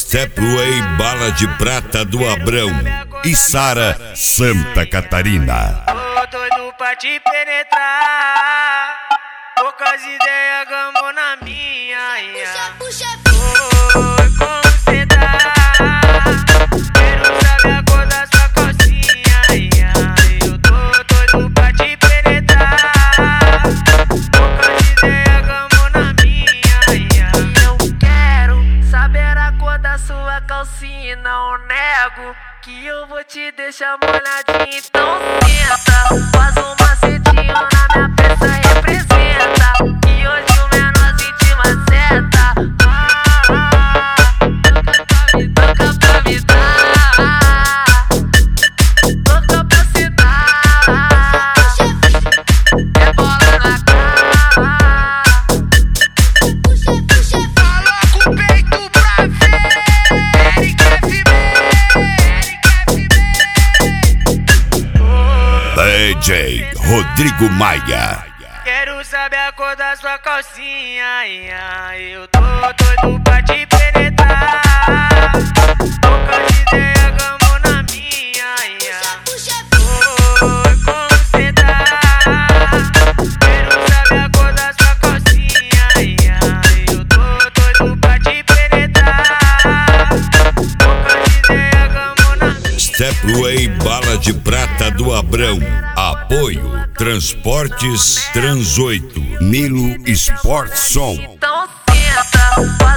Stepway Bala de Prata do Abrão e Sara, Santa Catarina. Tô doido pra te penetrar, poucas ideias, gamo na minha. Puxa, Oi, como cê tá? Quero saber a cor da sua calcinha. Eu tô doido pra te penetrar, poucas ideias, gamo na minha. eu quero saber a cor da sua calcinha, não nego que eu vou te deixar molhadinha. Então senta, faz um macetinho na minha peça, representa que hoje o menorzinho te maceta. Toca pra me dar, toca pra se dar, é bola na cara. Coloca o peito pra ver, Eric DJ Rodrigo Maia. Quero saber a cor da sua calcinha. Eu tô doido pra te penetrar, poucas ideias, gamo na minha. Oi, como cê tá? Quero saber a cor da sua calcinha. Eu tô doido pra te penetrar, poucas ideias, gamo na minha. Stepway Bala de Prata do Abrão. Apoio Transportes Trans 8, Nilo Sport Som. Então senta,